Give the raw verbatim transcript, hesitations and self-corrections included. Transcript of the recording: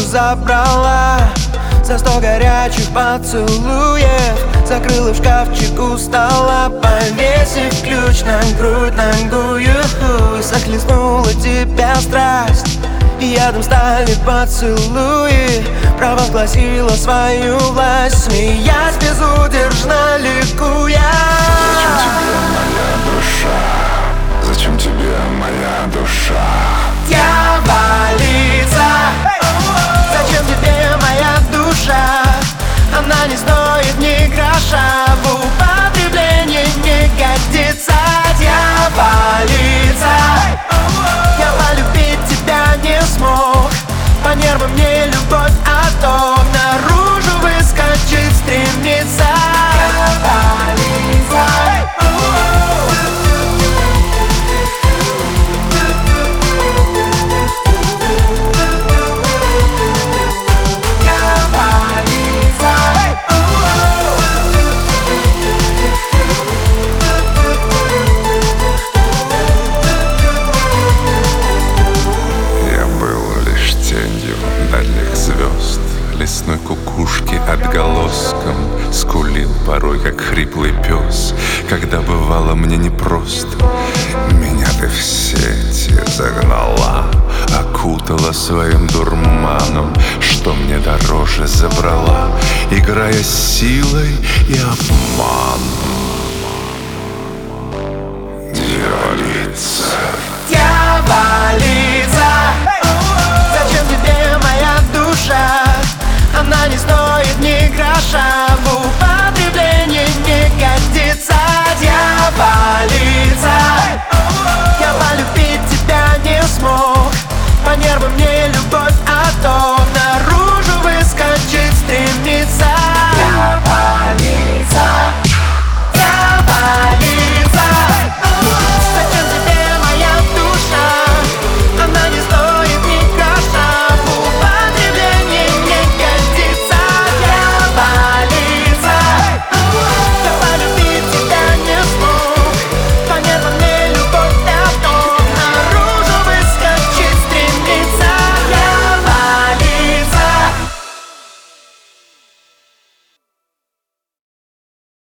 забрала за сто горячих поцелуев, закрыла в шкафчик у стола, повесив ключ на грудь ногую. Захлестнула тебя страсть, и ядом стали поцелуи, провозгласила свою власть, смеясь безудержно ликуя. Зачем тебе моя душа? Зачем тебе моя душа? Дьяволица, зачем тебе моя душа? Она не стоит ни гроша, в употреблении не годится. Дьяволица, я полюбить тебя не смог, по нервам мне любовь отток, наружу выскочить стремится. Дьяволица, дальних звезд, лесной кукушки отголоском скулил порой, как хриплый пес, когда бывало мне непросто. Меня ты в сети загнала, окутала своим дурманом, что мне дороже забрала, играя силой и обманом.